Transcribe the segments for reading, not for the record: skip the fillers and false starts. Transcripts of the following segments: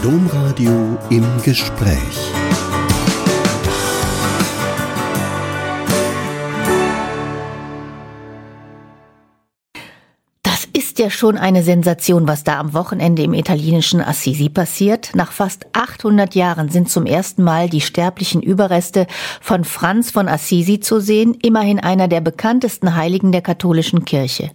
Domradio im Gespräch. Das ist ja schon eine Sensation, was da am Wochenende im italienischen Assisi passiert. Nach fast 800 Jahren sind zum ersten Mal die sterblichen Überreste von Franz von Assisi zu sehen, immerhin einer der bekanntesten Heiligen der katholischen Kirche.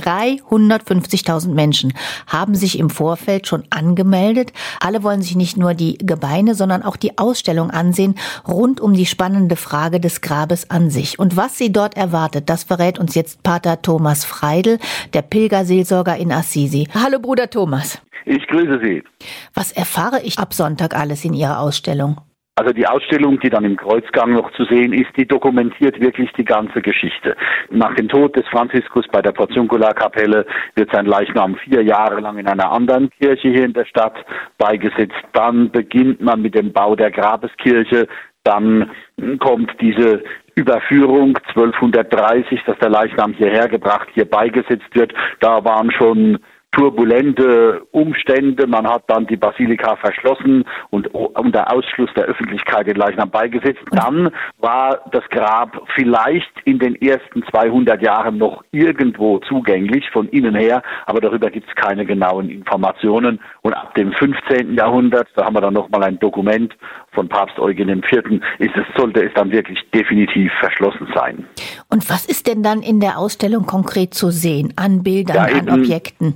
350.000 Menschen haben sich im Vorfeld schon angemeldet. Alle wollen sich nicht nur die Gebeine, sondern auch die Ausstellung ansehen, rund um die spannende Frage des Grabes an sich. Und was sie dort erwartet, das verrät uns jetzt Pater Thomas Freidl, der Pilgerseelsorger in Assisi. Hallo Bruder Thomas. Ich grüße Sie. Was erfahre ich ab Sonntag alles in Ihrer Ausstellung? Also die Ausstellung, die dann im Kreuzgang noch zu sehen ist, die dokumentiert wirklich die ganze Geschichte. Nach dem Tod des Franziskus bei der Portiuncula-Kapelle wird sein Leichnam 4 Jahre lang in einer anderen Kirche hier in der Stadt beigesetzt. Dann beginnt man mit dem Bau der Grabeskirche. Dann kommt diese Überführung 1230, dass der Leichnam hierher gebracht, hier beigesetzt wird. Da waren schon turbulente Umstände. Man hat dann die Basilika verschlossen und unter Ausschluss der Öffentlichkeit den Leichnam beigesetzt. Dann war das Grab vielleicht in den ersten 200 Jahren noch irgendwo zugänglich von innen her, aber darüber gibt es keine genauen Informationen. Und ab dem 15. Jahrhundert, da haben wir dann nochmal ein Dokument von Papst Eugen IV., sollte es dann wirklich definitiv verschlossen sein. Und was ist denn dann in der Ausstellung konkret zu sehen, an Bildern, an Objekten?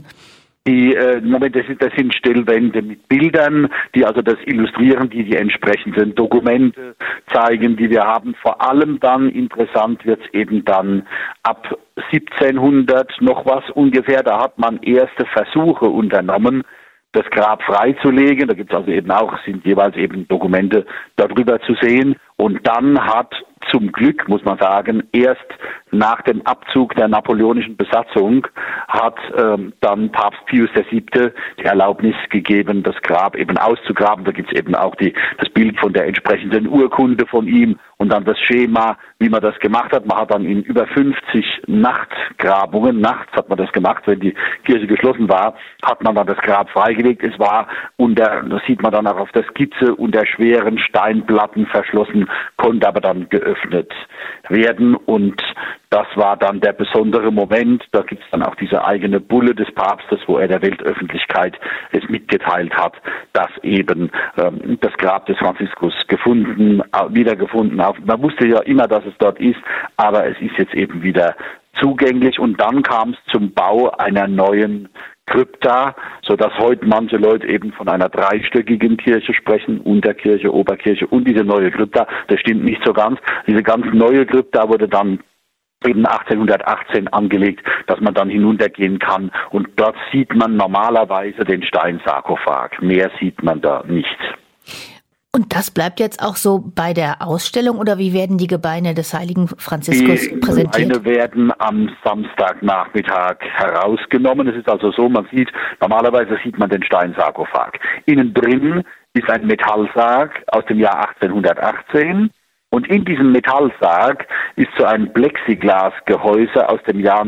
Das sind Stellwände mit Bildern, die also das illustrieren, die entsprechenden Dokumente zeigen, die wir haben. Vor allem dann interessant wird es eben dann ab 1700 noch was ungefähr. Da hat man erste Versuche unternommen, das Grab freizulegen. Da gibt es also sind jeweils eben Dokumente darüber zu sehen. Und dann hat zum Glück, muss man sagen, erst nach dem Abzug der napoleonischen Besatzung hat dann Papst Pius VII. Die Erlaubnis gegeben, das Grab eben auszugraben. Da gibt es eben auch das Bild von der entsprechenden Urkunde von ihm und dann das Schema, wie man das gemacht hat. Man hat dann in über 50 Nachtgrabungen, nachts hat man das gemacht, wenn die Kirche geschlossen war, hat man dann das Grab freigelegt. Es war das sieht man dann auch auf der Skizze, unter schweren Steinplatten verschlossen, konnte aber dann geöffnet werden und das war dann der besondere Moment. Da gibt es dann auch diese eigene Bulle des Papstes, wo er der Weltöffentlichkeit es mitgeteilt hat, dass eben das Grab des Franziskus wiedergefunden hat. Man wusste ja immer, dass es dort ist, aber es ist jetzt eben wieder zugänglich. Und dann kam es zum Bau einer neuen Krypta, sodass heute manche Leute eben von einer 3-stöckigen Kirche sprechen, Unterkirche, Oberkirche und diese neue Krypta. Das stimmt nicht so ganz. Diese ganz neue Krypta wurde dann eben 1818 angelegt, dass man dann hinuntergehen kann. Und dort sieht man normalerweise den Steinsarkophag. Mehr sieht man da nicht. Und das bleibt jetzt auch so bei der Ausstellung oder wie werden die Gebeine des heiligen Franziskus präsentiert? Die Gebeine werden am Samstagnachmittag herausgenommen. Es ist also so, normalerweise sieht man den Steinsarkophag. Innen drin ist ein Metallsarg aus dem Jahr 1818. Und in diesem Metallsarg ist so ein Plexiglasgehäuse aus dem Jahr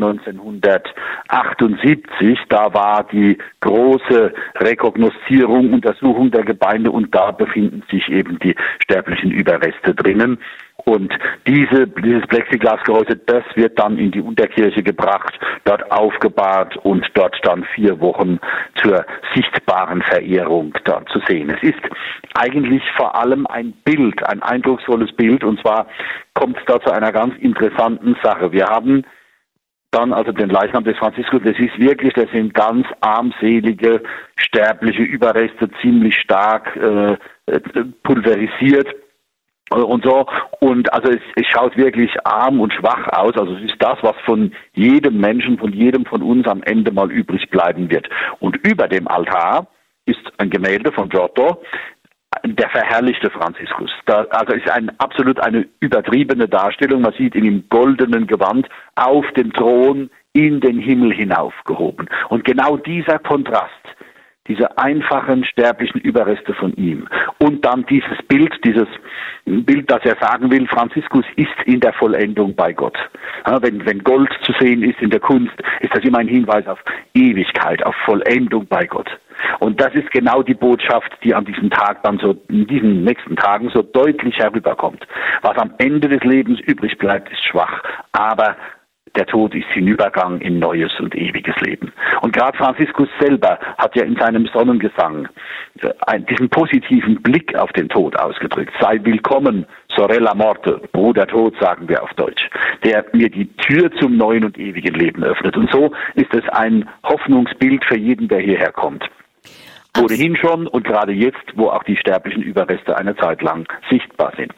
1978. Da war die große Rekognoszierung, Untersuchung der Gebeine und da befinden sich eben die sterblichen Überreste drinnen. Und dieses Plexiglasgehäuse, das wird dann in die Unterkirche gebracht, dort aufgebahrt und dort dann 4 Wochen zur sichtbaren Verehrung da zu sehen. Es ist eigentlich vor allem ein Bild, ein eindrucksvolles Bild, und zwar kommt es da zu einer ganz interessanten Sache. Wir haben dann also den Leichnam des Franziskus, das sind ganz armselige, sterbliche Überreste, ziemlich stark pulverisiert. Und so, und also es schaut wirklich arm und schwach aus, also es ist das, was von jedem Menschen, von jedem von uns am Ende mal übrig bleiben wird. Und über dem Altar ist ein Gemälde von Giotto, der verherrlichte Franziskus. Also ist absolut eine übertriebene Darstellung, man sieht ihn im goldenen Gewand auf dem Thron in den Himmel hinaufgehoben. Und genau dieser Kontrast, diese einfachen sterblichen Überreste von ihm. Und dann dieses Bild, dass er sagen will, Franziskus ist in der Vollendung bei Gott. Ja, wenn Gold zu sehen ist in der Kunst, ist das immer ein Hinweis auf Ewigkeit, auf Vollendung bei Gott. Und das ist genau die Botschaft, die an diesem Tag dann so, in diesen nächsten Tagen so deutlich herüberkommt. Was am Ende des Lebens übrig bleibt, ist schwach, aber der Tod ist Hinübergang in neues und ewiges Leben. Und gerade Franziskus selber hat ja in seinem Sonnengesang diesen positiven Blick auf den Tod ausgedrückt. Sei willkommen, Sorella Morte, Bruder Tod, sagen wir auf Deutsch, der mir die Tür zum neuen und ewigen Leben öffnet. Und so ist es ein Hoffnungsbild für jeden, der hierher kommt. Ohnehin schon und gerade jetzt, wo auch die sterblichen Überreste eine Zeit lang sichtbar sind.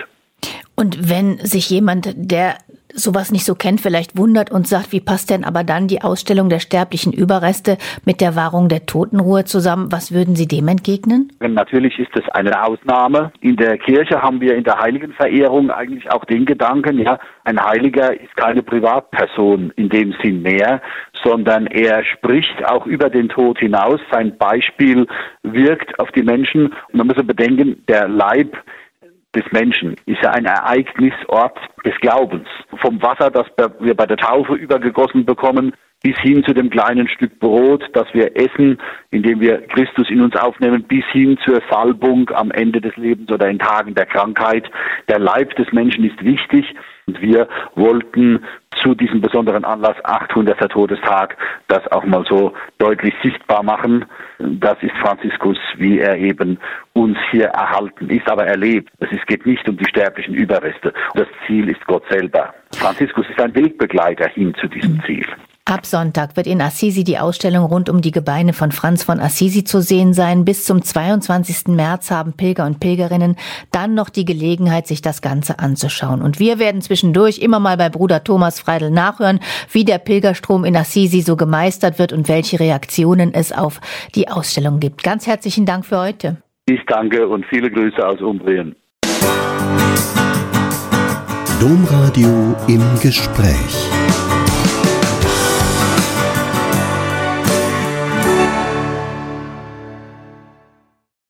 Und wenn sich jemand, der sowas nicht so kennt, vielleicht wundert und sagt, wie passt denn aber dann die Ausstellung der sterblichen Überreste mit der Wahrung der Totenruhe zusammen? Was würden Sie dem entgegnen? Natürlich ist es eine Ausnahme. In der Kirche haben wir in der Heiligenverehrung eigentlich auch den Gedanken, ja, ein Heiliger ist keine Privatperson in dem Sinn mehr, sondern er spricht auch über den Tod hinaus. Sein Beispiel wirkt auf die Menschen. Und man muss bedenken, der Leib des Menschen ist ja ein Ereignisort des Glaubens. Vom Wasser, das wir bei der Taufe übergegossen bekommen, bis hin zu dem kleinen Stück Brot, das wir essen, indem wir Christus in uns aufnehmen, bis hin zur Salbung am Ende des Lebens oder in Tagen der Krankheit. Der Leib des Menschen ist wichtig und wir wollten zu diesem besonderen Anlass 800. Todestag das auch mal so deutlich sichtbar machen. Das ist Franziskus, wie er eben uns hier erhalten ist, aber erlebt. Es geht nicht um die sterblichen Überreste. Das Ziel ist Gott selber. Franziskus ist ein Wegbegleiter hin zu diesem Ziel. Ab Sonntag wird in Assisi die Ausstellung rund um die Gebeine von Franz von Assisi zu sehen sein. Bis zum 22. März haben Pilger und Pilgerinnen dann noch die Gelegenheit, sich das Ganze anzuschauen. Und wir werden zwischendurch immer mal bei Bruder Thomas Freidl nachhören, wie der Pilgerstrom in Assisi so gemeistert wird und welche Reaktionen es auf die Ausstellung gibt. Ganz herzlichen Dank für heute. Ich danke und viele Grüße aus Umbrien. Domradio im Gespräch.